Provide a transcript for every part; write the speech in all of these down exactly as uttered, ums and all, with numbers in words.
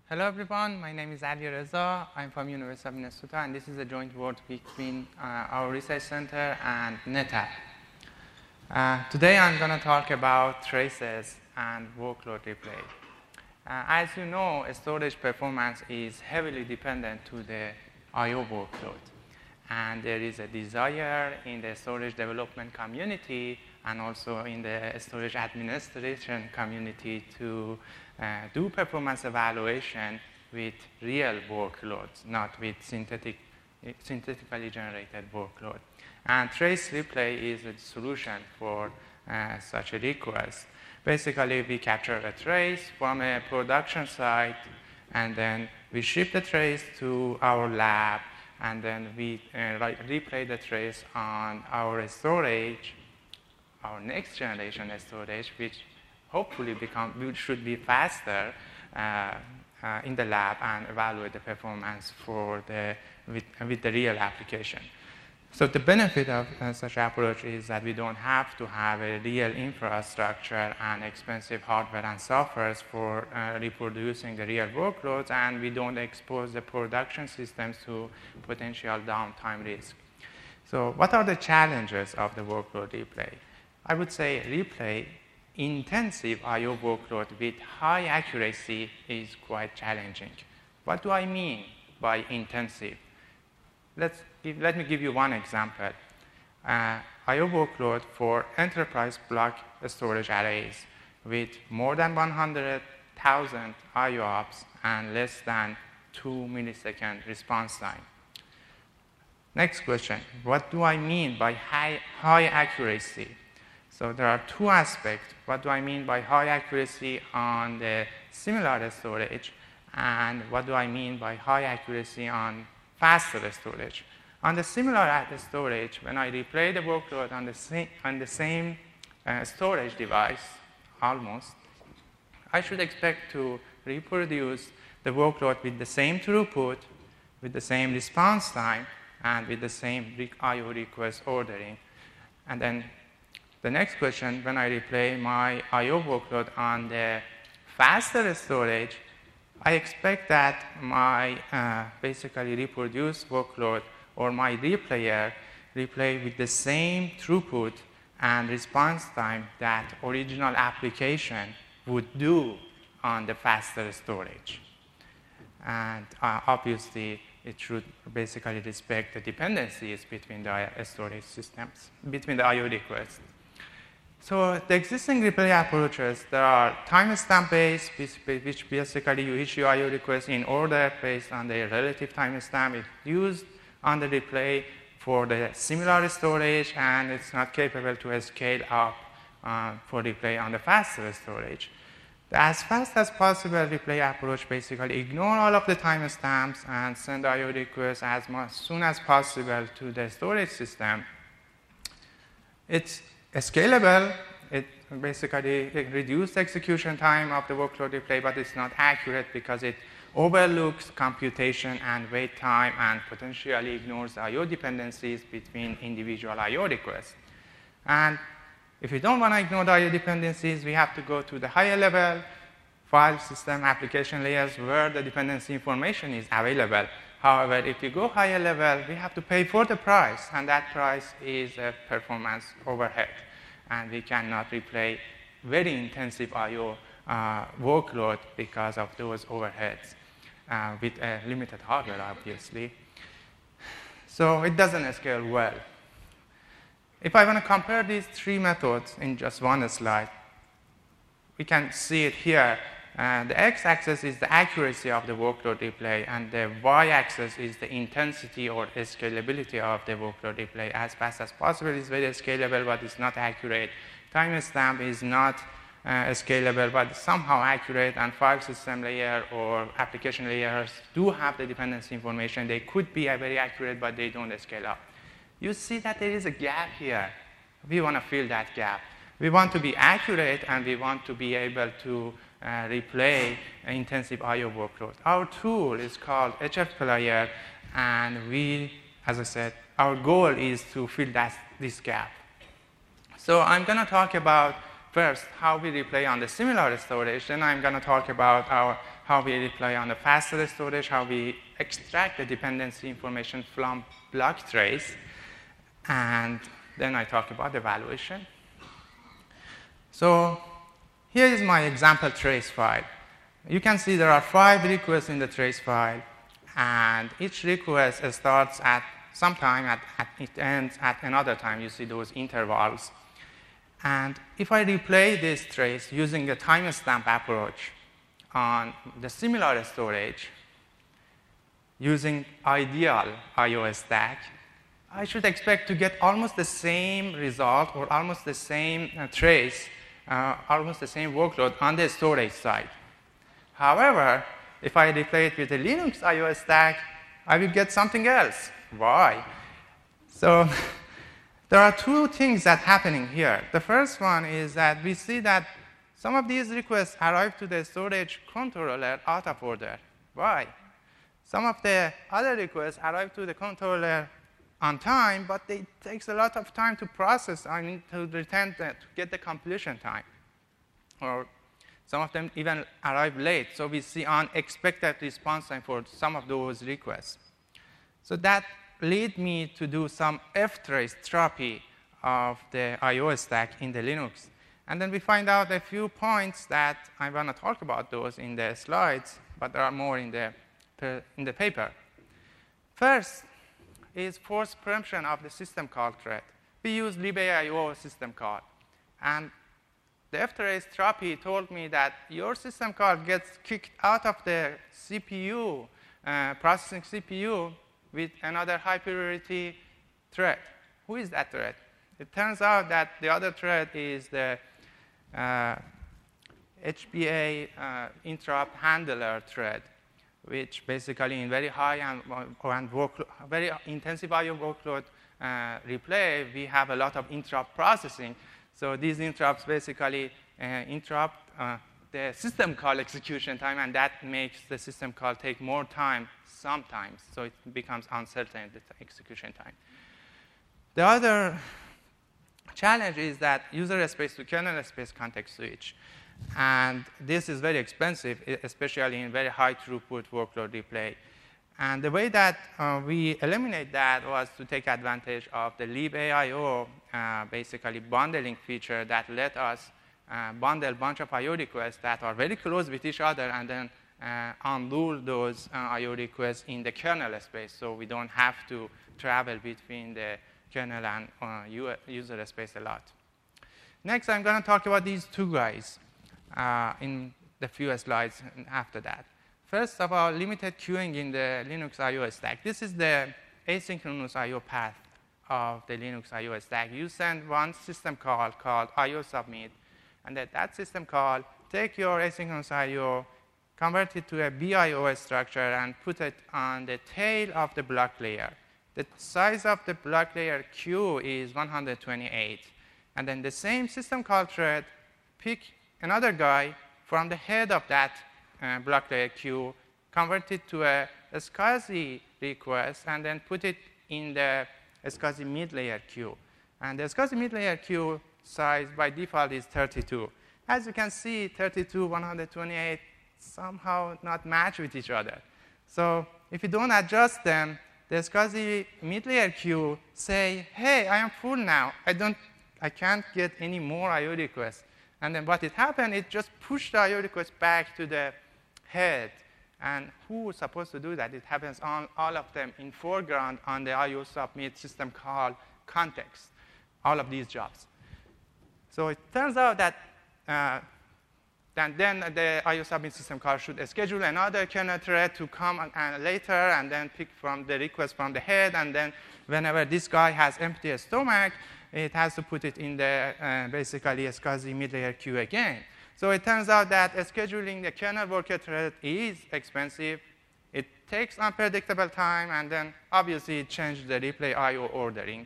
Hello everyone, my name is Ali Reza. I'm from University of Minnesota, and this is a joint work between uh, our research center and NetApp. Uh, today I'm going to talk about traces and workload replay. Uh, as you know, storage performance is heavily dependent to the I O workload. And there is a desire in the storage development community and also in the storage administration community to uh, do performance evaluation with real workloads, not with synthetic, synthetically generated workload. And trace replay is a solution for uh, such a request. Basically, we capture a trace from a production site, and then we ship the trace to our lab, and then we uh, replay the trace on our storage, our next generation storage, which hopefully become, which should be faster uh, uh, in the lab and evaluate the performance for the, with, with the real application. So the benefit of uh, such approach is that we don't have to have a real infrastructure and expensive hardware and software for uh, reproducing the real workloads, and we don't expose the production systems to potential downtime risk. So what are the challenges of the workload replay? I would say replay intensive I O workload with high accuracy is quite challenging. What do I mean by intensive? Let's give, let me give you one example. Uh, I O workload for enterprise block storage arrays with more than one hundred thousand I O ops and less than two millisecond response time. Next question, what do I mean by high, high accuracy? So there are two aspects. What do I mean by high accuracy on the similar storage, and what do I mean by high accuracy on faster storage? On the similar storage, when I replay the workload on the same, on the same uh, storage device, almost, I should expect to reproduce the workload with the same throughput, with the same response time, and with the same I O request ordering. And then the next question, when I replay my I O workload on the faster storage, I expect that my uh, basically reproduced workload or my replayer replay with the same throughput and response time that original application would do on the faster storage. And uh, obviously, it should basically respect the dependencies between the storage systems, between the I O requests. So the existing replay approaches, there are timestamp based, which basically you issue I O requests in order based on their relative timestamp. It's used on the replay for the similar storage, and it's not capable to scale up uh, for replay on the faster storage. The as fast as possible replay approach basically ignore all of the timestamps and send I O requests as much, soon as possible to the storage system. It's scalable. It basically it reduces the execution time of the workload replay, but it's not accurate because it overlooks computation and wait time and potentially ignores I O dependencies between individual I O requests. And if we don't want to ignore the I O dependencies, we have to go to the higher level file system application layers where the dependency information is available. However, if we go higher level, we have to pay for the price, and that price is a performance overhead. And we cannot replay very intensive I O uh, workload because of those overheads uh, with a limited hardware, obviously. So it doesn't scale well. If I want to compare these three methods in just one slide, we can see it here. Uh, the x-axis is the accuracy of the workload replay, and the y-axis is the intensity or scalability of the workload replay. As fast as possible is very scalable, but it's not accurate. Timestamp is not uh, scalable, but somehow accurate, and file system layer or application layers do have the dependency information. They could be uh, very accurate, but they don't scale up. You see that there is a gap here. We want to fill that gap. We want to be accurate, and we want to be able to uh, replay an intensive I O workload. Our tool is called H F Player, and we, as I said, our goal is to fill that, this gap. So I'm going to talk about first how we replay on the similar storage. Then I'm going to talk about our, how we rely on the faster storage, how we extract the dependency information from block trace, and then I talk about evaluation. So here is my example trace file. You can see there are five requests in the trace file, and each request starts at some time, at, at it ends at another time. You see those intervals. And if I replay this trace using a timestamp approach on the similar storage, using ideal I O stack, I should expect to get almost the same result or almost the same uh, trace, uh, almost the same workload on the storage side. However, if I replay it with a Linux I O stack, I will get something else. Why? So there are two things that are happening here. The first one is that we see that some of these requests arrive to the storage controller out of order. Why? Some of the other requests arrive to the controller on time, but it takes a lot of time to process, I mean, to return the, to get the completion time. Or some of them even arrive late, so we see unexpected response time for some of those requests. So that led me to do some ftrace therapy of the I O stack in the Linux. And then we find out a few points that I want to talk about those in the slides, but there are more in the, in the paper. First is force preemption of the system call thread. We use libaio system call. And the ftrace therapy told me that your system call gets kicked out of the C P U, uh, processing C P U, with another high priority thread. Who is that thread? It turns out that the other thread is the uh, H B A uh, interrupt handler thread, which basically in very high and, and workload, very intensive I O workload uh, replay, we have a lot of interrupt processing. So these interrupts basically uh, interrupt uh, the system call execution time, and that makes the system call take more time sometimes. So it becomes uncertain, the execution time. The other challenge is that user space to kernel space context switch. And this is very expensive, especially in very high throughput workload replay. And the way that uh, we eliminate that was to take advantage of the libaio, uh, basically bundling feature that let us uh, bundle a bunch of I O requests that are very close with each other, and then uh, unroll those uh, I O requests in the kernel space, so we don't have to travel between the kernel and uh, user space a lot. Next, I'm going to talk about these two guys uh, in the few slides after that. First of all, limited queuing in the Linux I O stack. This is the asynchronous I O path of the Linux I O stack. You send one system call called I O submit, and that, that system call take your asynchronous I O, convert it to a B I O structure, and put it on the tail of the block layer. The size of the block layer queue is one hundred twenty-eight. And then the same system call thread pick another guy from the head of that uh, block layer queue, convert it to a, a SCSI request, and then put it in the SCSI mid-layer queue. And the SCSI mid-layer queue size by default is thirty-two. As you can see, thirty-two, one hundred twenty-eight somehow not match with each other. So if you don't adjust them, the SCSI mid-layer queue say, hey, I am full now. I, don't, I can't get any more I O requests. And then what it happened, it just pushed the I O request back to the head. And who is supposed to do that? It happens on all of them in foreground on the I O submit system call context, all of these jobs. So it turns out that uh, and then the I O submit system call should schedule another kernel thread to come uh, later and then pick from the request from the head. And then whenever this guy has empty stomach, it has to put it in the uh, basically SCSI mid-layer queue again. So it turns out that scheduling the kernel worker thread is expensive. It takes unpredictable time, and then obviously it changes the replay I O ordering.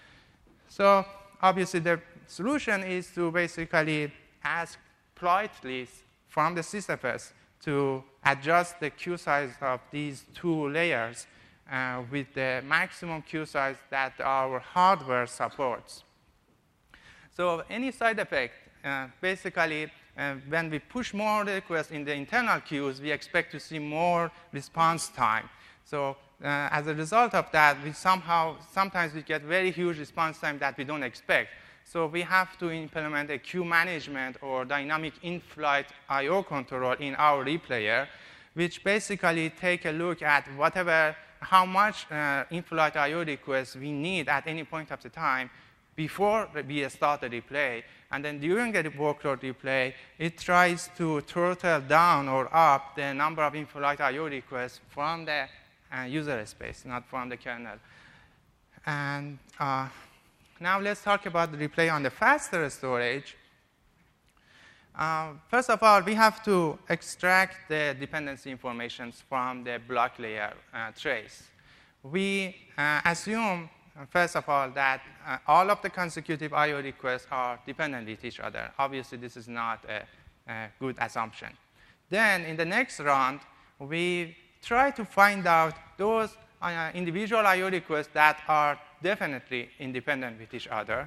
So obviously the solution is to basically ask politely from the sysfs to adjust the queue size of these two layers uh, with the maximum queue size that our hardware supports. So any side effect, uh, basically, uh, when we push more requests in the internal queues, we expect to see more response time. So uh, as a result of that, we somehow, sometimes we get very huge response time that we don't expect. So we have to implement a queue management or dynamic in-flight I O control in our replayer, which basically take a look at whatever, how much uh, in-flight I O requests we need at any point of the time before we start the replay. And then during the workload replay, it tries to throttle down or up the number of in-flight I O requests from the uh, user space, not from the kernel. And uh, now let's talk about the replay on the faster storage. Uh, first of all, we have to extract the dependency informations from the block layer uh, trace. We uh, assume, uh, first of all, that uh, all of the consecutive I O requests are dependent with each other. Obviously, this is not a, a good assumption. Then, in the next round, we try to find out those uh, individual I O requests that are definitely independent with each other.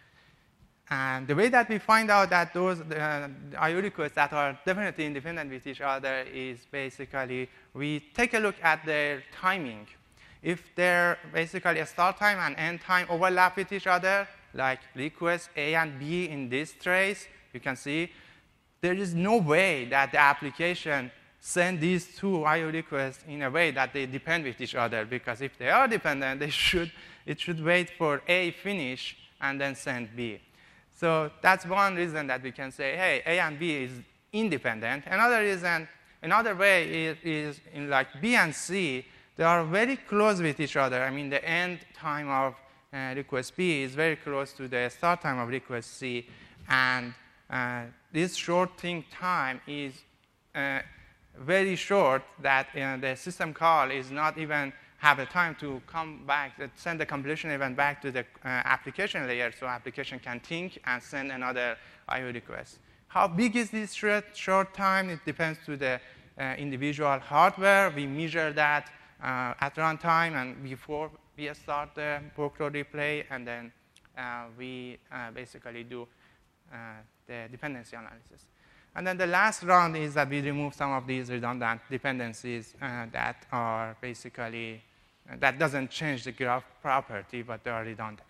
And the way that we find out that those uh, I O requests that are definitely independent with each other is basically we take a look at their timing. If their basically a start time and end time overlap with each other, like requests A and B in this trace, you can see there is no way that the application send these two I O requests in a way that they depend with each other, because if they are dependent, they should, it should wait for A finish and then send B. So that's one reason that we can say, hey, A and B is independent. Another reason, another way is, is in like B and C, they are very close with each other. I mean, the end time of uh, request B is very close to the start time of request C, and uh, this shorting time is uh, very short that uh, the system call is not even have the time to come back, uh, send the completion event back to the uh, application layer so application can think and send another I O request. How big is this short, short time? It depends to the uh, individual hardware. We measure that uh, at runtime and before we start the workload replay, and then uh, we uh, basically do uh, the dependency analysis. And then the last round is that we remove some of these redundant dependencies uh, that are basically, uh, that doesn't change the graph property, but they are redundant.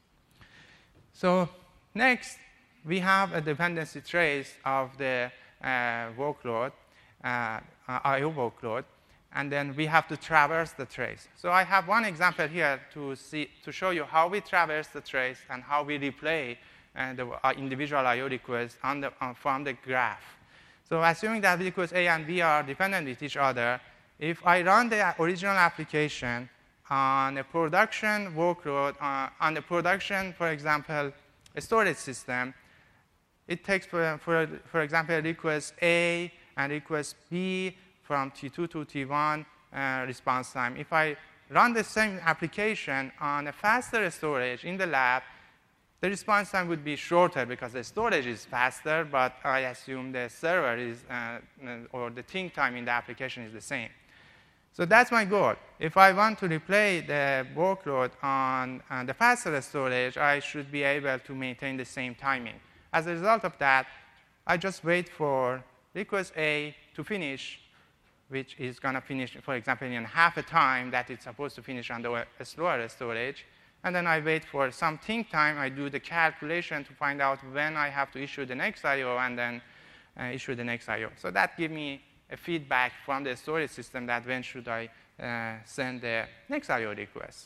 So next, we have a dependency trace of the uh, workload, uh, I O workload, and then we have to traverse the trace. So I have one example here to, see, to show you how we traverse the trace and how we replay and the uh, individual I O requests on the, uh, from the graph. So assuming that requests A and B are dependent with each other, if I run the original application on a production workload, uh, on the production, for example, a storage system, it takes, for, for, for example, request A and request B from T two to T one uh, response time. If I run the same application on a faster storage in the lab, the response time would be shorter because the storage is faster, but I assume the server is, uh, or the think time in the application is the same. So that's my goal. If I want to replay the workload on uh, the faster storage, I should be able to maintain the same timing. As a result of that, I just wait for request A to finish, which is going to finish, for example, in half a time that it's supposed to finish on the slower storage. And then I wait for some think time. I do the calculation to find out when I have to issue the next I O and then uh, issue the next I O. So that gives me a feedback from the storage system that when should I uh, send the next I O request.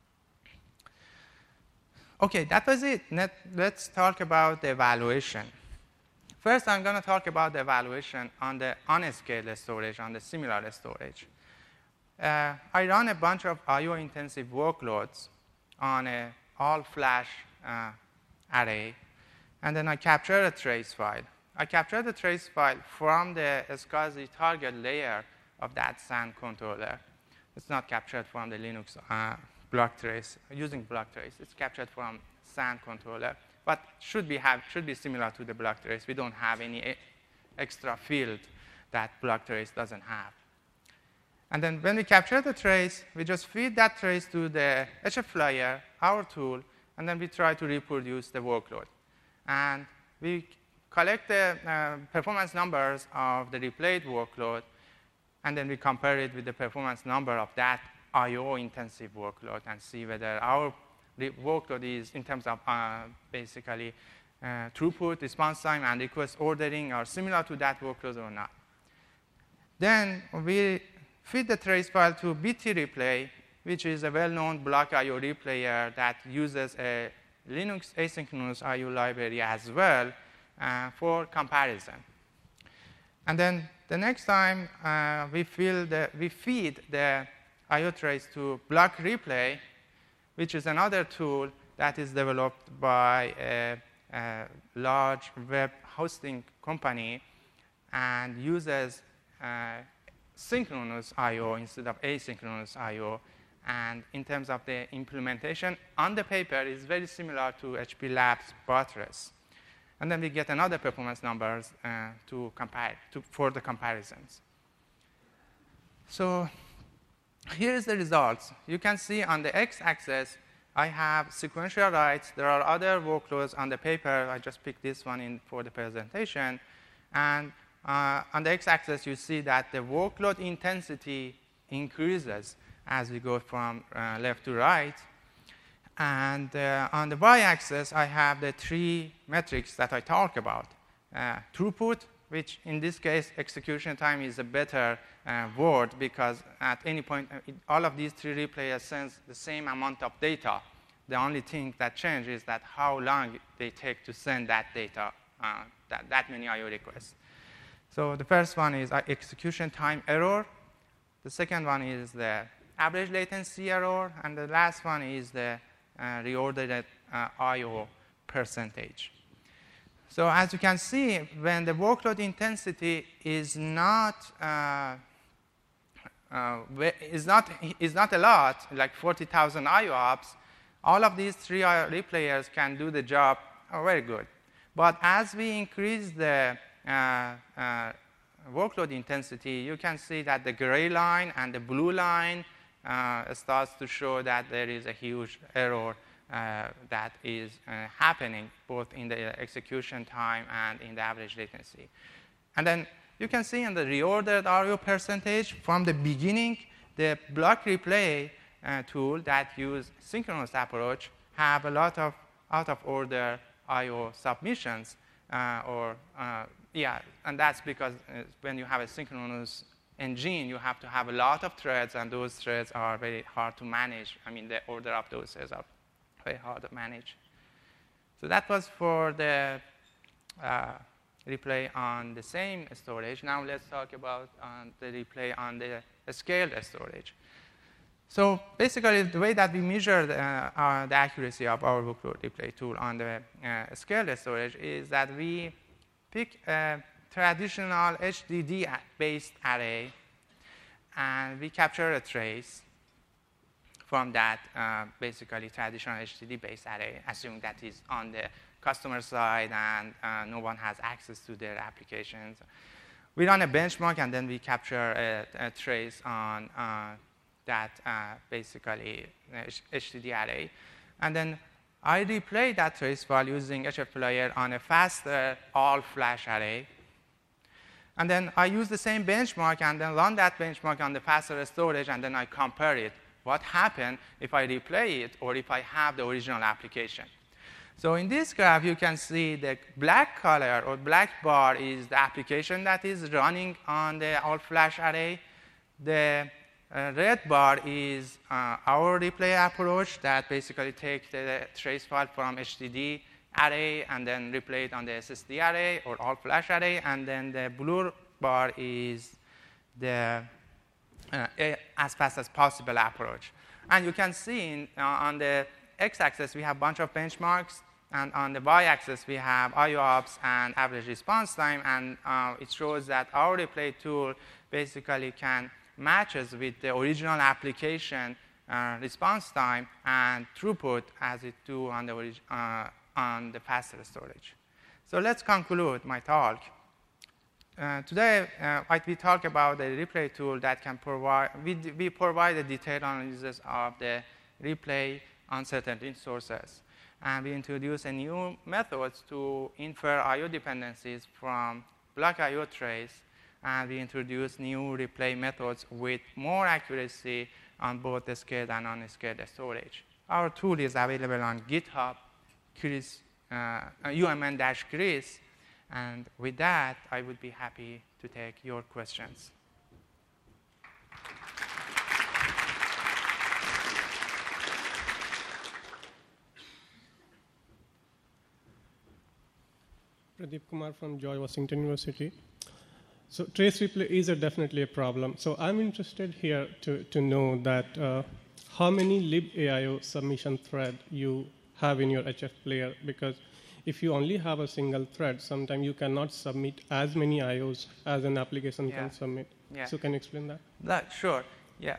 OK, that was it. Let, let's talk about the evaluation. First, I'm going to talk about the evaluation on the unscaled storage, on the similar storage. Uh, I run a bunch of I O-intensive workloads on an all-flash uh, array, and then I capture a trace file. I capture the trace file from the SCSI target layer of that S A N controller. It's not captured from the Linux uh, block trace, using block trace. It's captured from S A N controller, but should be, have, should be similar to the block trace. We don't have any e extra field that block trace doesn't have. And then when we capture the trace, we just feed that trace to the H F layer, our tool, and then we try to reproduce the workload. And we collect the uh, performance numbers of the replayed workload, and then we compare it with the performance number of that I O intensive workload and see whether our workload is, in terms of uh, basically uh, throughput, response time, and request ordering, are similar to that workload or not. Then we feed the trace file to B T Replay, which is a well-known block I O replayer that uses a Linux asynchronous I O library as well uh, for comparison. And then the next time uh, we, fill the, we feed the I O trace to block replay, which is another tool that is developed by a, a large web hosting company and uses uh, synchronous I O instead of asynchronous I O. And in terms of the implementation, on the paper is very similar to H P Labs Buttress. And then we get another performance numbers uh, to compare to, for the comparisons. So here is the results. You can see on the x-axis, I have sequential writes. There are other workloads on the paper. I just picked this one in for the presentation. And uh, on the x-axis, you see that the workload intensity increases as we go from uh, left to right. And uh, on the y-axis, I have the three metrics that I talk about. Uh, throughput, which in this case, execution time is a better uh, word because at any point, uh, it, all of these three replayers sends the same amount of data. The only thing that changes is that how long they take to send that data, uh, that, that many I O requests. So the first one is uh, execution time error. The second one is the average latency error. And the last one is the uh, reordered uh, I O percentage. So as you can see, when the workload intensity is not uh, uh, is not is not a lot, like forty thousand I O ops, all of these three I O replayers can do the job oh, very good. But as we increase the uh, uh, workload intensity, you can see that the gray line and the blue line uh, starts to show that there is a huge error uh, that is uh, happening both in the execution time and in the average latency. And then you can see in the reordered I O percentage from the beginning, the block replay uh, tool that use synchronous approach have a lot of out of order I O submissions uh, or uh, yeah, and that's because uh, when you have a synchronous engine, you have to have a lot of threads, and those threads are very hard to manage. I mean, the order of those threads are very hard to manage. So that was for the uh, replay on the same storage. Now let's talk about uh, the replay on the scaled storage. So basically, the way that we measure the, uh, the accuracy of our workload replay tool on the uh, scaled storage is that we pick a traditional H D D-based array, and we capture a trace from that uh, basically traditional H D D-based array, assuming that is on the customer side and uh, no one has access to their applications. We run a benchmark, and then we capture a, a trace on uh, that uh, basically H D D array. And then I replay that trace file using hfplayer on a faster all-flash array. And then I use the same benchmark and then run that benchmark on the faster storage, and then I compare it. What happened if I replay it or if I have the original application? So in this graph, you can see the black color or black bar is the application that is running on the all-flash array. The Uh, red bar is uh, our replay approach that basically takes the trace file from H D D array and then replay it on the S S D array or all-flash array. And then the blue bar is the uh, as fast as possible approach. And you can see in, uh, on the x-axis, we have a bunch of benchmarks. And on the y-axis, we have I O ops and average response time. And uh, it shows that our replay tool basically can matches with the original application uh, response time and throughput as it do on the, uh, on the faster storage. So let's conclude my talk. Uh, today, uh, I, we talk about the replay tool that can provide, we, we provide a detailed analysis of the replay uncertainty sources. And we introduced a new method to infer I O dependencies from block I O trace. And we introduced new replay methods with more accuracy on both the scaled and unscaled storage. Our tool is available on GitHub, Chris, uh, U M N-Chris. And with that, I would be happy to take your questions. Pradeep Kumar from George Washington University. So trace replay is a definitely a problem. So I'm interested here to, to know that uh, how many libaio submission thread you have in your H F player, because if you only have a single thread, sometimes you cannot submit as many I Os as an application yeah. can submit. Yeah. So can you explain that? That sure, yeah.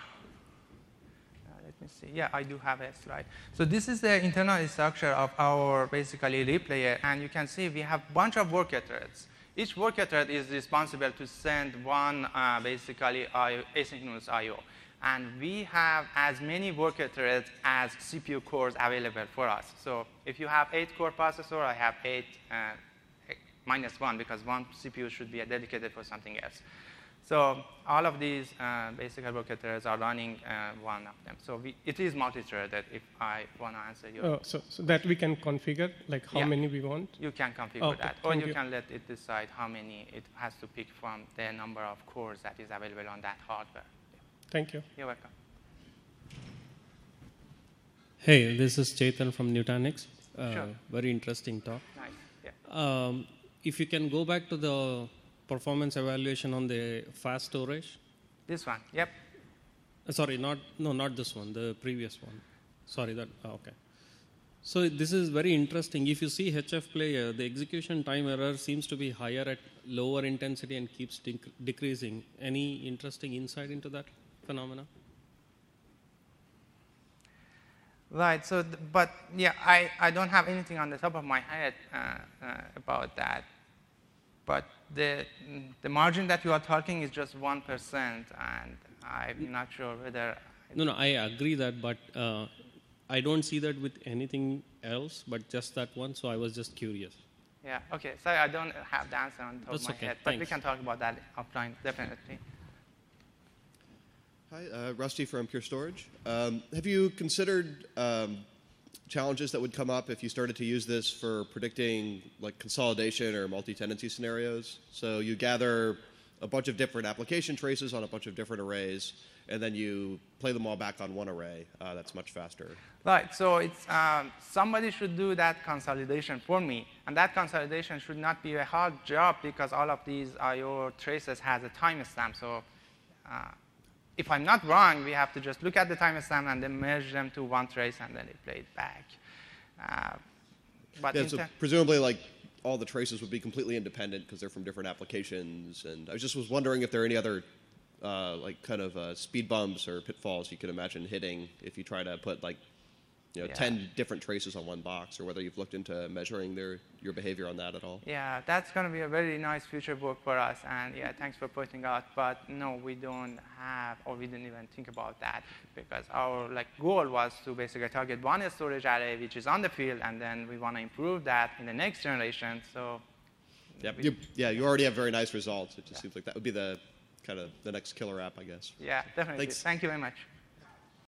Let me see. Yeah, I do have a slide. So this is the internal structure of our basically replayer, and you can see we have a bunch of worker threads. Each worker thread is responsible to send one uh, basically I O, asynchronous I O. And we have as many worker threads as C P U cores available for us. So if you have eight core processor, I have eight uh, minus one, because one C P U should be dedicated for something else. So all of these uh, basic worker threads are running uh, one of them. So we, it is multi-threaded, if I want to answer your oh, so, so that we can configure, like how yeah. many we want? You can configure okay, that. Or you, you can let it decide how many it has to pick from the number of cores that is available on that hardware. Yeah. Thank you. You're welcome. Hey, this is Chetan from Nutanix. Uh, Sure. Very interesting talk. Nice. Yeah. Um, if you can go back to the performance evaluation on the fast storage. This one. Yep. Uh, sorry, not no, not this one. The previous one. Sorry, that oh, okay. So this is very interesting. If you see H F player, the execution time error seems to be higher at lower intensity and keeps dec- decreasing. Any interesting insight into that phenomena? Right. So, th- but yeah, I, I don't have anything on the top of my head uh, uh, about that. But the the margin that you are talking is just one percent, and I'm not sure whether. No, no, I agree that, but uh, I don't see that with anything else, but just that one. So I was just curious. Yeah. Okay. Sorry, I don't have the answer on top That's of my okay. head, but we Thanks. can talk about that offline, definitely. Hi, uh, Rusty from Pure Storage. Um, have you considered um, challenges that would come up if you started to use this for predicting like consolidation or multi-tenancy scenarios? So you gather a bunch of different application traces on a bunch of different arrays, and then you play them all back on one array. Uh, that's much faster. Right. So it's um, somebody should do that consolidation for me, and that consolidation should not be a hard job because all of these I O traces has a timestamp. So uh, if I'm not wrong, we have to just look at the timestamp and then merge them to one trace and then replay it back. Uh, but Yeah, so presumably, like all the traces would be completely independent because they're from different applications. And I just was wondering if there are any other uh, like kind of uh, speed bumps or pitfalls you could imagine hitting if you try to put like you know Yeah. ten different traces on one box, or whether you've looked into measuring their your behavior on that at all. Yeah, that's going to be a very nice future book for us. And yeah, thanks for pointing out. But no, we don't have, or we didn't even think about that, because our like goal was to basically target one storage array which is on the field, and then we want to improve that in the next generation. So Yeah, we- you, yeah, you already have very nice results. It just seems like that would be the kind of the next killer app, I guess. yeah, definitely. Thanks. Thank you very much.